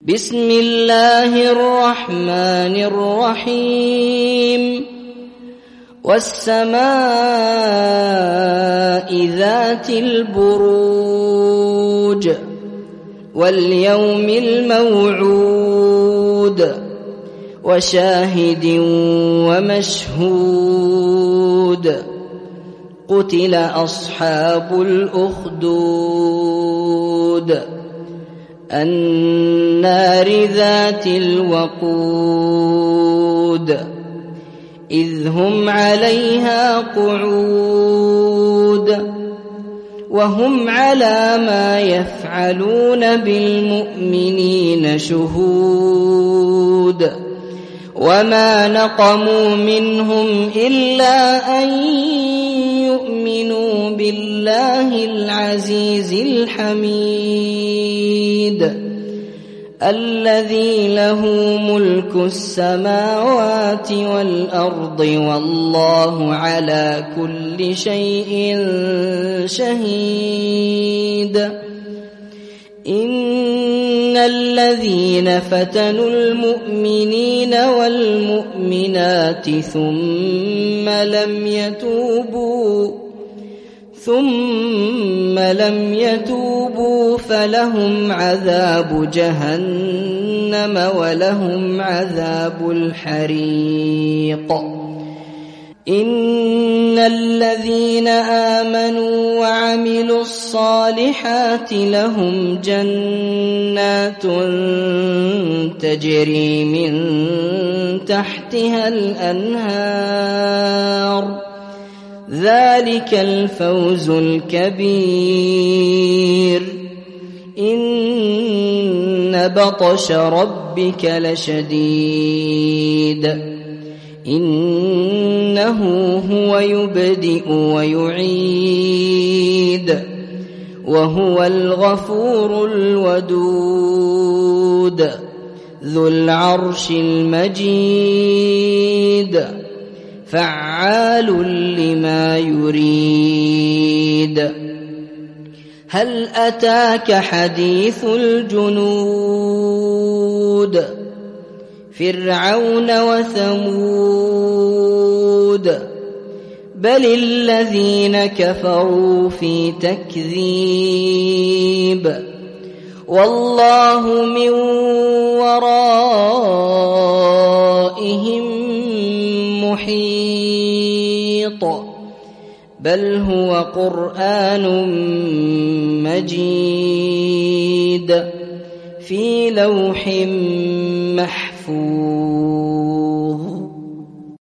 بسم الله الرحمن الرحيم والسماء ذات البروج واليوم الموعود وشاهد ومشهود قتل أصحاب الأخدود النار ذات الوقود إذ هم عليها قعود وهم على ما يفعلون بالمؤمنين شهود وما نقموا منهم إلا أن يؤمنوا بالله العزيز الحميد الذي له ملك السماوات والأرض والله على كل شيء شهيد إن الذين فتنوا المؤمنين والمؤمنات ثم لم يتوبوا فلهم عذاب جهنم ولهم عذاب الحريق إن الذين آمنوا وعملوا الصالحات لهم جنات تجري من تحتها الأنهار ذلك الفوز الكبير إن بطش ربك لشديد إنه هو يبدئ ويعيد وهو الغفور الودود ذو العرش المجيد فعال لما يريد هل أتاك حديث الجنود فرعون وثمود بل الذين كفروا في تكذيب والله من ورائهم محيط بل هو قرآن مجيد في لوح محفوظ